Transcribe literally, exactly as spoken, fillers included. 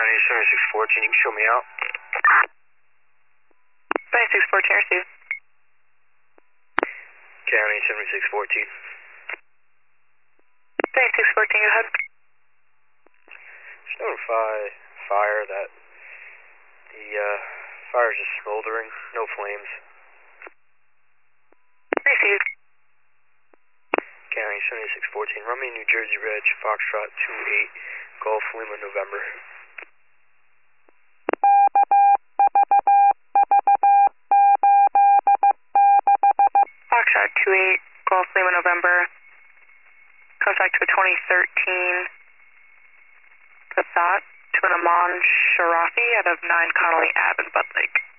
County seventy-six fourteen, you can show me out. seventy-six fourteen, receive. County seventy-six fourteen. seventy-six fourteen, go ahead. Just notify fire that the uh, fire is just smoldering, no flames. Received. County seventy-six fourteen, run me New Jersey Reg, Foxtrot two eight, Golf Lima, November. Foxtrot two eight, Golf Lima, November. Contact to a twenty thirteen Passat to an Aman Sharafi out of nine Connolly Ave in Bud Lake.